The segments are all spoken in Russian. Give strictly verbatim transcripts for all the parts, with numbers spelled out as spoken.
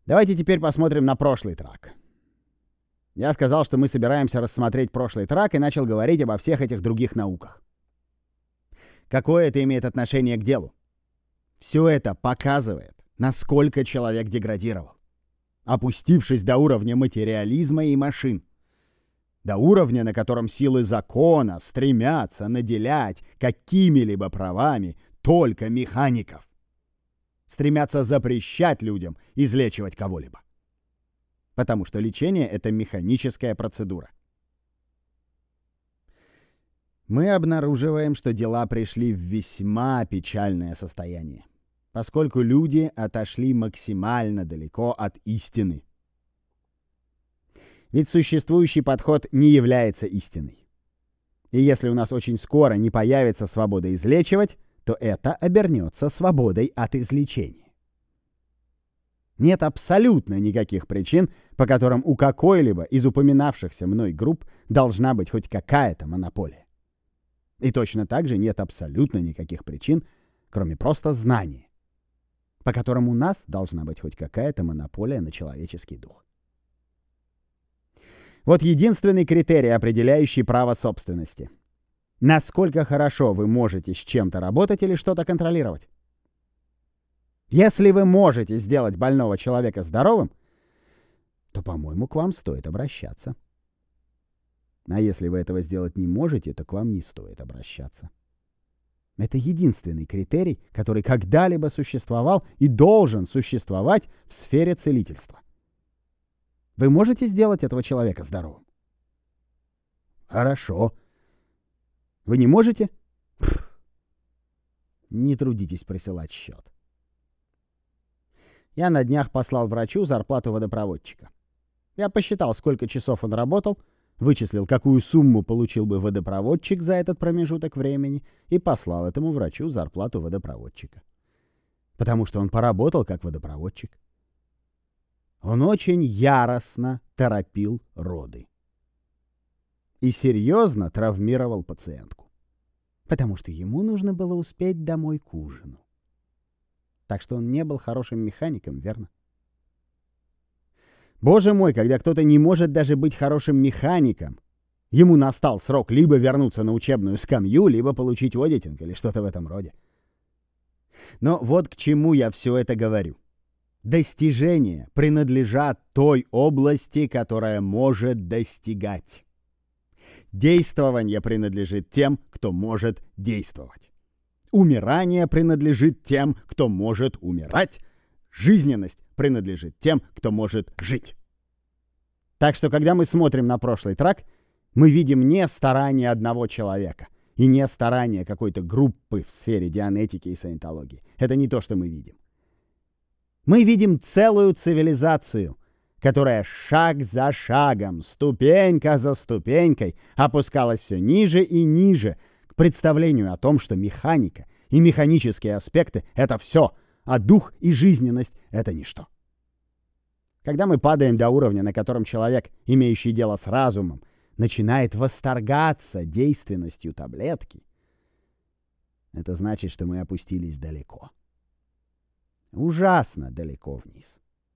Давайте теперь посмотрим на прошлый трак. Я сказал, что мы собираемся рассмотреть прошлый трак и начал говорить обо всех этих других науках. Какое это имеет отношение к делу? Все это показывает, насколько человек деградировал, опустившись до уровня материализма и машин, до уровня, на котором силы закона стремятся наделять какими-либо правами только механиков, стремятся запрещать людям излечивать кого-либо. Потому что лечение — это механическая процедура. Мы обнаруживаем, что дела пришли в весьма печальное состояние, поскольку люди отошли максимально далеко от истины. Ведь существующий подход не является истиной. И если у нас очень скоро не появится свобода излечивать, то это обернется свободой от излечения. Нет абсолютно никаких причин, по которым у какой-либо из упоминавшихся мной групп должна быть хоть какая-то монополия. И точно так же нет абсолютно никаких причин, кроме просто знания, по которым у нас должна быть хоть какая-то монополия на человеческий дух. Вот единственный критерий, определяющий право собственности. Насколько хорошо вы можете с чем-то работать или что-то контролировать. Если вы можете сделать больного человека здоровым, то, по-моему, к вам стоит обращаться. А если вы этого сделать не можете, то к вам не стоит обращаться. Это единственный критерий, который когда-либо существовал и должен существовать в сфере целительства. Вы можете сделать этого человека здоровым? Хорошо. Вы не можете? Пфф. Не трудитесь присылать счет. Я на днях послал врачу зарплату водопроводчика. Я посчитал, сколько часов он работал, вычислил, какую сумму получил бы водопроводчик за этот промежуток времени, и послал этому врачу зарплату водопроводчика. Потому что он поработал как водопроводчик. Он очень яростно торопил роды. И серьезно травмировал пациентку. Потому что ему нужно было успеть домой к ужину. Так что он не был хорошим механиком, верно? Боже мой, когда кто-то не может даже быть хорошим механиком, ему настал срок либо вернуться на учебную скамью, либо получить одитинг или что-то в этом роде. Но вот к чему я все это говорю. Достижения принадлежат той области, которая может достигать. Действование принадлежит тем, кто может действовать. Умирание принадлежит тем, кто может умирать. Жизненность принадлежит тем, кто может жить. Так что, когда мы смотрим на прошлый трак, мы видим не старания одного человека и не старания какой-то группы в сфере дианетики и саентологии. Это не то, что мы видим. Мы видим целую цивилизацию, которая шаг за шагом, ступенька за ступенькой опускалась все ниже и ниже к представлению о том, что механика и механические аспекты — это все, а дух и жизненность — это ничто. Когда мы падаем до уровня, на котором человек, имеющий дело с разумом, начинает восторгаться действенностью таблетки, это значит, что мы опустились далеко. Ужасно далеко вниз.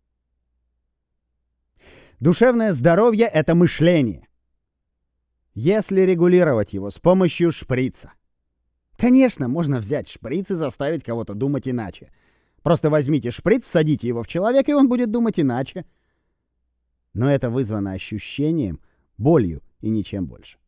Душевное здоровье — это мышление. Если регулировать его с помощью шприца. Конечно, можно взять шприц и заставить кого-то думать иначе. Просто возьмите шприц, всадите его в человека, и он будет думать иначе. Но это вызвано ощущением, болью и ничем больше.